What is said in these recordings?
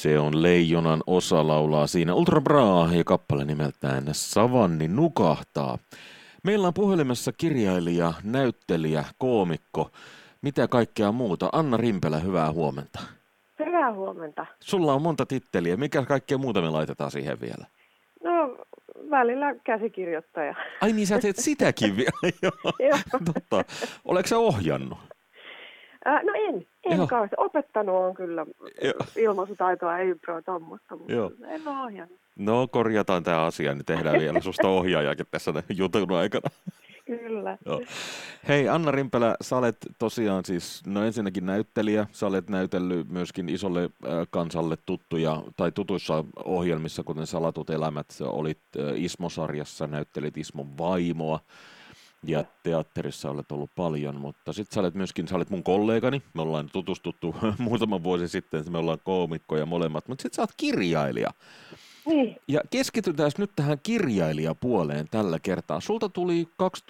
Se on Leijonan osa laulaa siinä Ultra Bra ja kappale nimeltään Savanni nukahtaa. Meillä on puhelimessa kirjailija, näyttelijä, koomikko, mitä kaikkea muuta. Anna Rimpelä, hyvää huomenta. Hyvää huomenta. Sulla on monta titteliä. Mikä kaikkea muuta me laitetaan siihen vielä? No, välillä käsikirjoittaja. Ai niin, sä teet sitäkin vielä. Joo. Totta. Oletko sä ohjannut? No en kauheasti. Opettanut on kyllä ilmaisutaitoa, ei tuommoista, mutta Joo. en ole ohjannut. No, korjataan tämä asia, niin tehdään vielä susta ohjaajakin tässä jutun aikana. Kyllä. Joo. Hei, Anna Rimpelä, sä olet tosiaan siis, no ensinnäkin näyttelijä, sä olet näytellyt myöskin isolle kansalle tuttuja, tai tutuissa ohjelmissa, kuten Salatut elämät, sä olit Ismo-sarjassa, näyttelit Ismon vaimoa, ja teatterissa olet ollut paljon, mutta sitten sä olet mun kollegani, me ollaan tutustuttu muutama vuosi sitten, me ollaan koomikkoja molemmat, mutta sitten sä oot kirjailija. Niin. Ja keskitytään nyt tähän kirjailijapuoleen tällä kertaa. Sulta tuli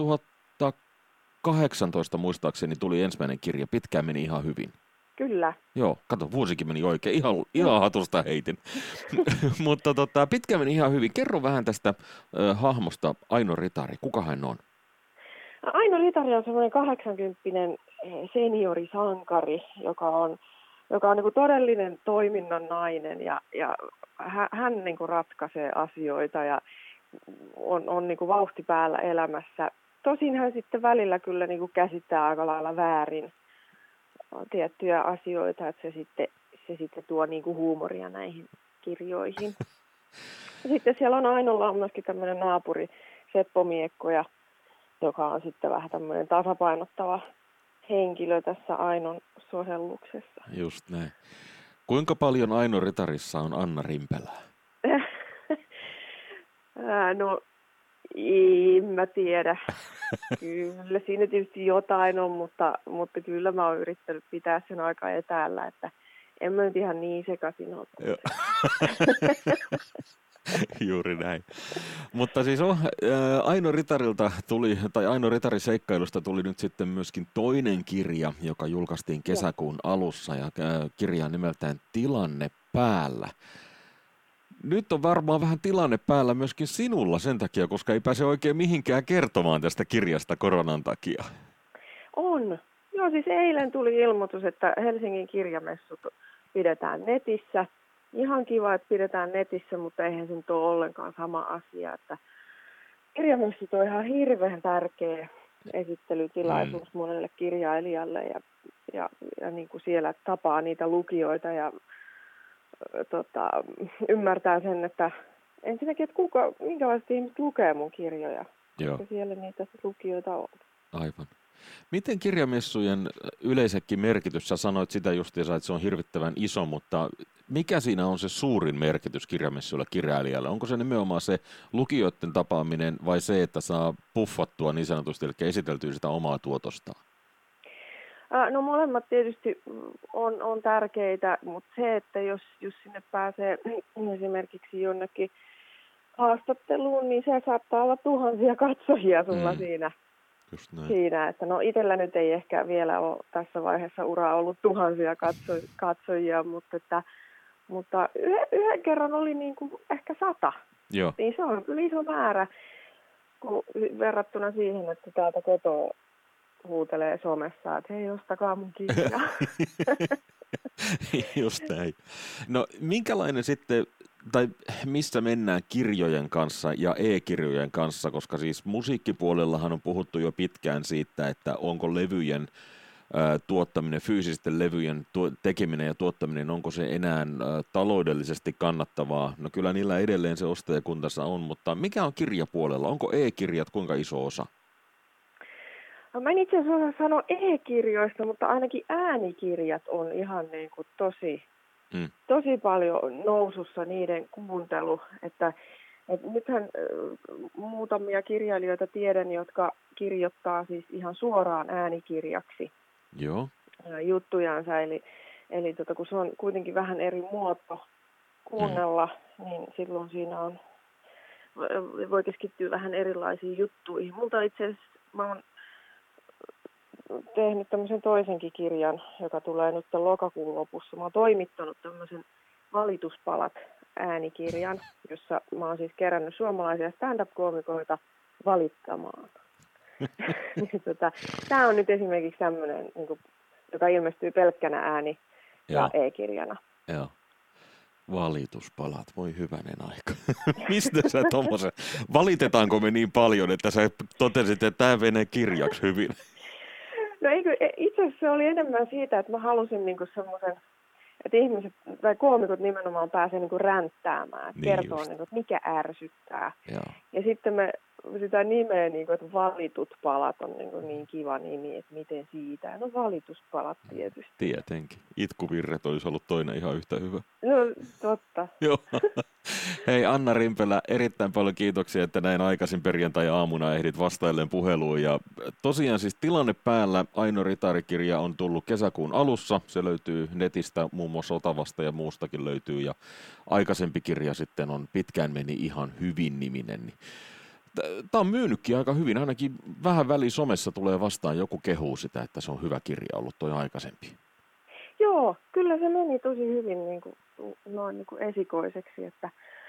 2018 muistaakseni tuli ensimmäinen kirja, pitkään meni ihan hyvin. Kyllä. Joo, kato, vuosikin meni oikein, ihan hatusta heitin. Mutta pitkään meni ihan hyvin. Kerro vähän tästä hahmosta Aino Ritari, kuka hän on? Aino Ritari on semmoinen 80 seniorisankari, joka on niin kuin todellinen toiminnan nainen ja hän niin kuin ratkaisee asioita ja on niin kuin vauhti päällä elämässä. Tosin hän sitten välillä kyllä niin kuin käsittää aika lailla väärin tiettyjä asioita, että se sitten tuo niin kuin huumoria näihin kirjoihin. Sitten siellä on Ainolla on myöskin tämmöinen naapuri Seppo Miekko, joka on sitten vähän tämmöinen tasapainottava henkilö tässä Ainon sohelluksessa. Just näin. Kuinka paljon Aino Ritarissa on Anna Rimpelää? No, en mä tiedä. Kyllä siinä tietysti jotain on, mutta kyllä mä oon yrittänyt pitää sen aika etäällä, että en mä nyt ihan niin sekaisin ole. Juuri näin. Mutta siis Aino Ritarilta tuli, tai Aino Ritarin seikkailusta tuli nyt sitten myöskin toinen kirja, joka julkaistiin kesäkuun alussa, ja kirja on nimeltään Tilanne päällä. Nyt on varmaan vähän tilanne päällä myöskin sinulla sen takia, koska ei pääse oikein mihinkään kertomaan tästä kirjasta koronan takia. On. Joo, siis eilen tuli ilmoitus, että Helsingin kirjamessut pidetään netissä. Ihan kiva, että pidetään netissä, mutta eihän se nyt ole ollenkaan sama asia. Että kirjamessut on ihan hirveän tärkeä esittelytilaisuus monelle kirjailijalle ja niin kuin siellä tapaa niitä lukijoita ja ymmärtää sen, että ensinnäkin, että minkälaiset ihmiset lukee mun kirjoja. Joo. Että siellä niitä lukijoita on. Aivan. Miten kirjamessujen yleensäkin merkitys, sä sanoit sitä justiinsa, että se on hirvittävän iso, mutta mikä siinä on se suurin merkitys kirjamessuilla kirjailijalle? Onko se nimenomaan se lukijoiden tapaaminen vai se, että saa puffattua niin sanotusti, eli esiteltyä sitä omaa tuotostaan? No molemmat tietysti on tärkeitä, mutta se, että jos sinne pääsee esimerkiksi jonnekin haastatteluun, niin se saattaa olla tuhansia katsojia sulla siinä, että no itsellä nyt ei ehkä vielä ole tässä vaiheessa uraa ollut tuhansia katsojia, mutta yhden kerran oli niin kuin ehkä 100. Joo. Niin se on kyllä iso määrä verrattuna siihen, että täältä kotoa huutelee somessa, että hei, ostakaa mun kirjaa. Just näin. No minkälainen sitten, tai missä mennään kirjojen kanssa ja e-kirjojen kanssa, koska siis musiikkipuolellahan on puhuttu jo pitkään siitä, että onko levyjen tuottaminen, fyysisten levyjen tekeminen ja tuottaminen, onko se enää taloudellisesti kannattavaa? No kyllä niillä edelleen se ostajakuntansa on, mutta mikä on kirjapuolella? Onko e-kirjat kuinka iso osa? No, mä en itse asiassa sano e-kirjoista, mutta ainakin äänikirjat on ihan niin kuin tosi paljon nousussa niiden kuuntelu. Että nythän muutamia kirjailijoita tiedän, jotka kirjoittaa siis ihan suoraan äänikirjaksi juttujansa. Eli kun se on kuitenkin vähän eri muoto kuunnella, niin silloin siinä voi keskittyä vähän erilaisiin juttuihin. Multa itse asiassa mä oon tehnyt tämmöisen toisenkin kirjan, joka tulee nyt lokakuun lopussa. Mä oon toimittanut tämmöisen Valituspalat äänikirjan, jossa mä oon siis kerännyt suomalaisia stand-up-koomikoita valittamaan. Tämä on nyt esimerkiksi tämmöinen, niin joka ilmestyy pelkkänä ääni- ja e-kirjana. Joo. Valituspalat, voi hyvänen aika. Mistä sä tommosen? Valitetaanko me niin paljon, että sä totesit, että tämä menee kirjaksi hyvin? No itse asiassa se oli enemmän siitä, että mä halusin niinku semmoisen, että ihmiset tai koomikot nimenomaan pääsee niinku ränttäämään, että kertoo, niinku, että mikä ärsyttää. Joo. Ja sitten me sitä nimeä, niinku, että valitut palat on niinku niin kiva nimi, että miten siitä. No valituspalat tietysti. Tietenkin. Itkuvirret olisi ollut toinen ihan yhtä hyvä. No totta. Joo. Hei Anna Rimpelä, erittäin paljon kiitoksia, että näin aikaisin perjantai-aamuna ehdit vastailleen puheluun. Ja tosiaan siis tilanne päällä, Aino Ritari-kirja on tullut kesäkuun alussa. Se löytyy netistä, muun muassa Otavasta ja muustakin löytyy. Ja aikaisempi kirja sitten on Pitkään meni ihan hyvin -niminen. Tämä on myynytkin aika hyvin, ainakin vähän väliin somessa tulee vastaan joku kehuu sitä, että se on hyvä kirja ollut toi aikaisempi. Joo, kyllä se meni tosi hyvin niin kuin, noin niin kuin esikoiseksi, että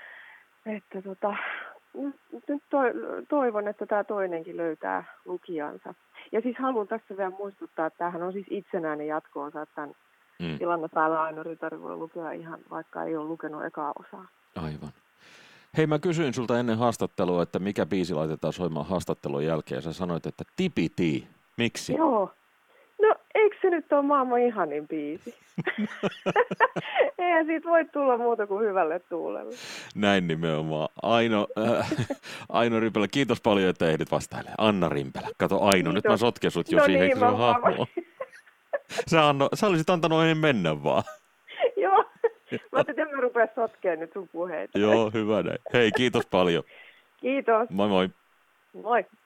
nyt toivon, että tämä toinenkin löytää lukijansa. Ja siis haluan tässä vielä muistuttaa, että tämähän on siis itsenäinen jatko-osa, että tämän tilanne päällä Aino Ritari voi lukea ihan, vaikka ei ole lukenut ekaa osaa. Aivan. Hei, mä kysyin sulta ennen haastattelua, että mikä biisi laitetaan soimaan haastattelun jälkeen. Sä sanoit, että Tipiti. Miksi? Joo. No, eikö se nyt ole maailman ihanin biisi? Eihän siitä voi tulla muuta kuin hyvälle tuulelle. Näin nimenomaan. Aino Rimpelä, kiitos paljon, että ehdit vastailemaan. Anna Rimpelä. Kato Aino, kiitos. Nyt mä sotken sut jo siihen, eikö se ole hahmoa? Sä olisit antanut ennen mennä vaan. Joo. Mä ajattelin, että mä rupean sotkemaan nyt sun puheita. Joo, hyvä näin. Hei, kiitos paljon. Kiitos. Moi moi. Moi.